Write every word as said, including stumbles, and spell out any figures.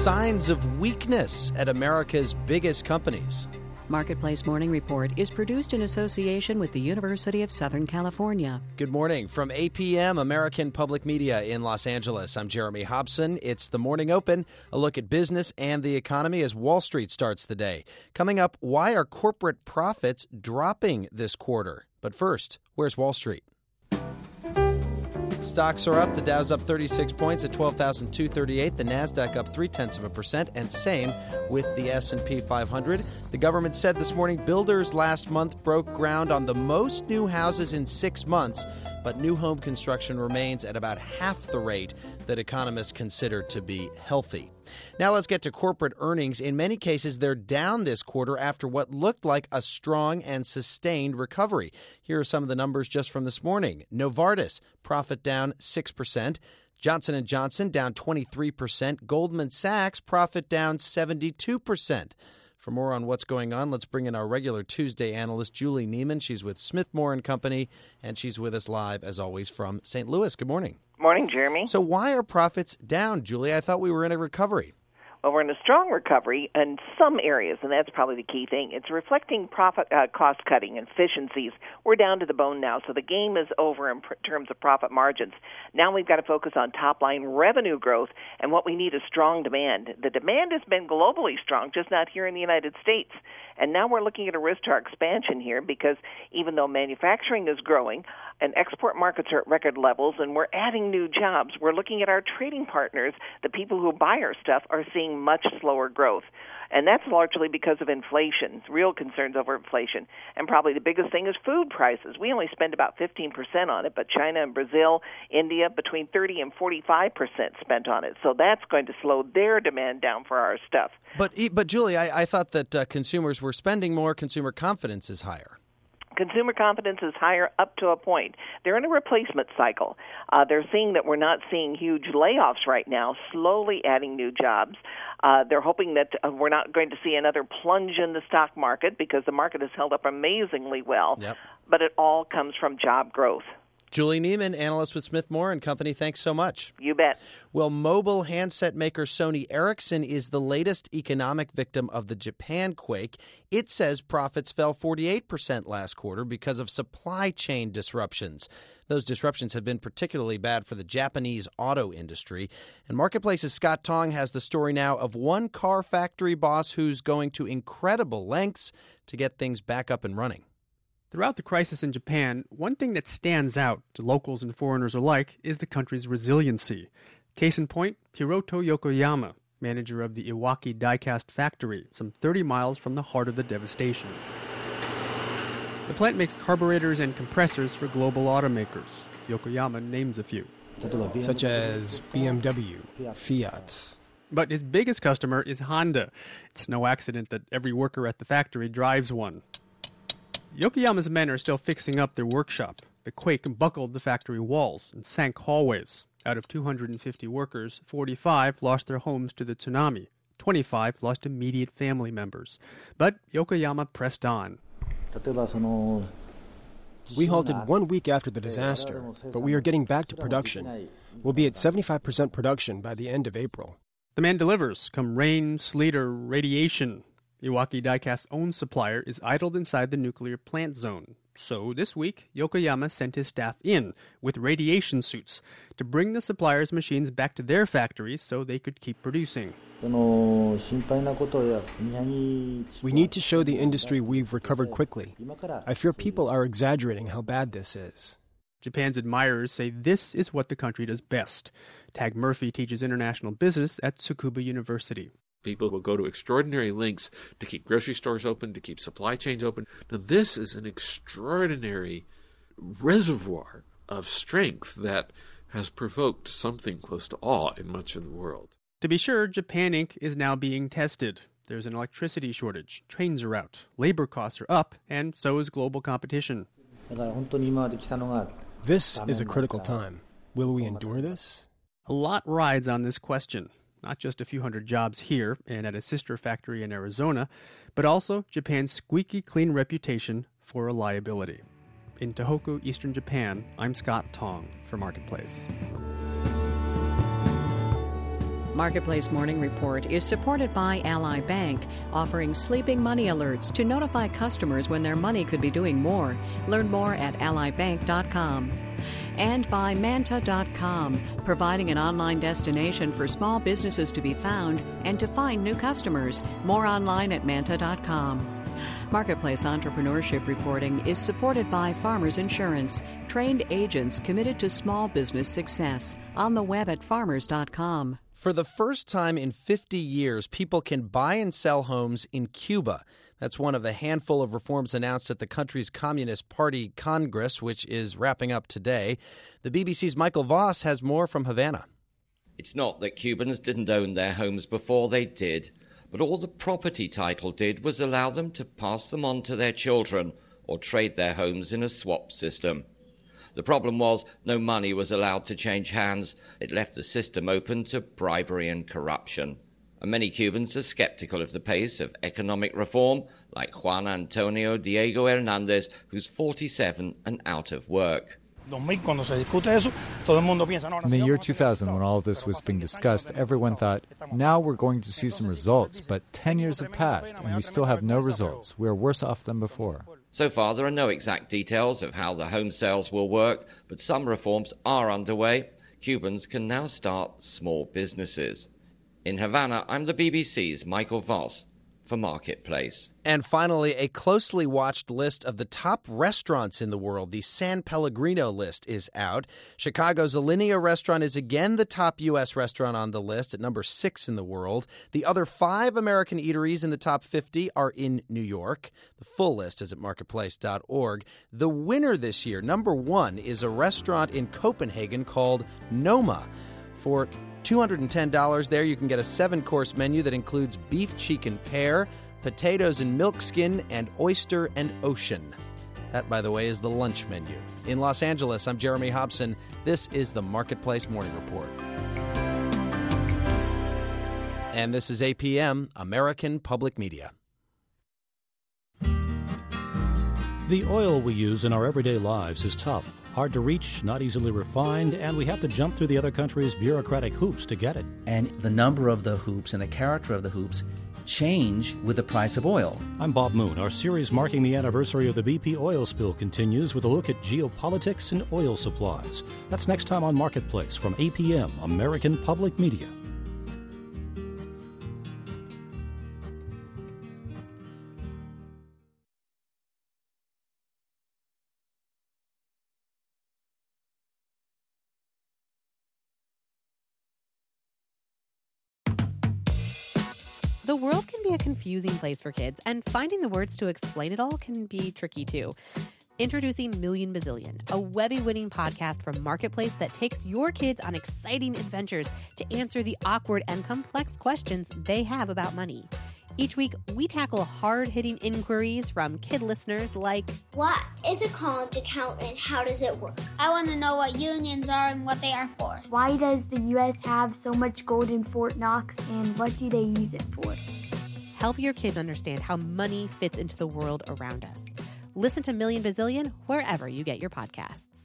signs of weakness at America's biggest companies. Marketplace Morning Report is produced in association with the University of Southern California. Good morning from A P M, American Public Media in Los Angeles. I'm Jeremy Hobson. It's the Morning Open, a look at business and the economy as Wall Street starts the day. Coming up, why are corporate profits dropping this quarter? But first, where's Wall Street? Stocks are up. The Dow's up thirty-six points at twelve thousand two hundred thirty-eight. The Nasdaq up three-tenths of a percent, and same with the S and P five hundred. The government said this morning builders last month broke ground on the most new houses in six months, but new home construction remains at about half the rate that economists consider to be healthy. Now let's get to corporate earnings. In many cases, they're down this quarter after what looked like a strong and sustained recovery. Here are some of the numbers just from this morning. Novartis, profit down six percent. Johnson and Johnson down twenty-three percent. Goldman Sachs, profit down seventy-two percent. For more on what's going on, let's bring in our regular Tuesday analyst, Julie Neiman. She's with Smith Moore and Company, and she's with us live, as always, from Saint Louis. Good morning. Morning, Jeremy. So why are profits down, Julie? I thought we were in a recovery. Well, we're in a strong recovery in some areas, and that's probably the key thing. It's reflecting profit uh, cost-cutting and efficiencies. We're down to the bone now, so the game is over in pr- terms of profit margins. Now we've got to focus on top-line revenue growth, and what we need is strong demand. The demand has been globally strong, just not here in the United States. And now we're looking at a risk to our expansion here because even though manufacturing is growing and export markets are at record levels and we're adding new jobs, we're looking at our trading partners, the people who buy our stuff, are seeing much slower growth. And that's largely because of inflation, real concerns over inflation. And probably the biggest thing is food prices. We only spend about fifteen percent on it, but China and Brazil, India, between thirty and forty-five percent spent on it. So that's going to slow their demand down for our stuff. But, but Julie, I, I thought that uh, consumers were spending more. Consumer confidence is higher. Consumer confidence is higher up to a point. They're in a replacement cycle. Uh, they're seeing that we're not seeing huge layoffs right now, slowly adding new jobs. Uh, they're hoping that uh, we're not going to see another plunge in the stock market because the market has held up amazingly well. Yep. But it all comes from job growth. Julie Neiman, analyst with Smith Moore and Company, thanks so much. You bet. Well, mobile handset maker Sony Ericsson is the latest economic victim of the Japan quake. It says profits fell forty-eight percent last quarter because of supply chain disruptions. Those disruptions have been particularly bad for the Japanese auto industry. And Marketplace's Scott Tong has the story now of one car factory boss who's going to incredible lengths to get things back up and running. Throughout the crisis in Japan, one thing that stands out to locals and foreigners alike is the country's resiliency. Case in point, Hiroto Yokoyama, manager of the Iwaki die-cast factory, some thirty miles from the heart of the devastation. The plant makes carburetors and compressors for global automakers. Yokoyama names a few. Such as B M W, Fiat. But his biggest customer is Honda. It's no accident that every worker at the factory drives one. Yokoyama's men are still fixing up their workshop. The quake buckled the factory walls and sank hallways. Out of two hundred fifty workers, forty-five lost their homes to the tsunami. twenty-five lost immediate family members. But Yokoyama pressed on. We halted one week after the disaster, but we are getting back to production. We'll be at seventy-five percent production by the end of April. The man delivers, come rain, sleet, or radiation. Iwaki Diecast's own supplier is idled inside the nuclear plant zone. So this week, Yokoyama sent his staff in with radiation suits to bring the supplier's machines back to their factories so they could keep producing. We need to show the industry we've recovered quickly. I fear people are exaggerating how bad this is. Japan's admirers say this is what the country does best. Tag Murphy teaches international business at Tsukuba University. People will go to extraordinary lengths to keep grocery stores open, to keep supply chains open. Now, this is an extraordinary reservoir of strength that has provoked something close to awe in much of the world. To be sure, Japan Incorporated is now being tested. There's an electricity shortage, trains are out, labor costs are up, and so is global competition. This is a critical time. Will we endure this? A lot rides on this question. Not just a few hundred jobs here and at a sister factory in Arizona, but also Japan's squeaky clean reputation for reliability. In Tohoku, Eastern Japan, I'm Scott Tong for Marketplace. Marketplace Morning Report is supported by Ally Bank, offering sleeping money alerts to notify customers when their money could be doing more. Learn more at ally bank dot com. And by Manta dot com, providing an online destination for small businesses to be found and to find new customers. More online at Manta dot com. Marketplace Entrepreneurship Reporting is supported by Farmers Insurance, trained agents committed to small business success. On the web at farmers dot com. For the first time in fifty years, people can buy and sell homes in Cuba. That's one of the handful of reforms announced at the country's Communist Party Congress, which is wrapping up today. The B B C's Michael Voss has more from Havana. It's not that Cubans didn't own their homes before, they did. But all the property title did was allow them to pass them on to their children or trade their homes in a swap system. The problem was no money was allowed to change hands. It left the system open to bribery and corruption. And many Cubans are skeptical of the pace of economic reform, like Juan Antonio Diego Hernandez, who's forty-seven and out of work. In the year two thousand, when all of this was being discussed, everyone thought, now we're going to see some results, but ten years have passed and we still have no results. We are worse off than before. So far, there are no exact details of how the home sales will work, but some reforms are underway. Cubans can now start small businesses. In Havana, I'm the B B C's Michael Voss for Marketplace. And finally, a closely watched list of the top restaurants in the world. The San Pellegrino list is out. Chicago's Alinea restaurant is again the top U S restaurant on the list at number six in the world. The other five American eateries in the top fifty are in New York. The full list is at marketplace dot org. The winner this year, number one, is a restaurant in Copenhagen called Noma. For two hundred ten dollars there, you can get a seven-course menu that includes beef cheek and pear, potatoes and milk skin, and oyster and ocean. That, by the way, is the lunch menu. In Los Angeles, I'm Jeremy Hobson. This is the Marketplace Morning Report. And this is A P M, American Public Media. The oil we use in our everyday lives is tough, hard to reach, not easily refined, and we have to jump through the other country's bureaucratic hoops to get it. And the number of the hoops and the character of the hoops change with the price of oil. I'm Bob Moon. Our series marking the anniversary of the B P oil spill continues with a look at geopolitics and oil supplies. That's next time on Marketplace from A P M, American Public Media. The world can be a confusing place for kids, and finding the words to explain it all can be tricky too. Introducing Million Bazillion, a Webby-winning podcast from Marketplace that takes your kids on exciting adventures to answer the awkward and complex questions they have about money. Each week, we tackle hard-hitting inquiries from kid listeners like, what is a college account and how does it work? I want to know what unions are and what they are for. Why does the U S have so much gold in Fort Knox and what do they use it for? Help your kids understand how money fits into the world around us. Listen to Million Bazillion wherever you get your podcasts.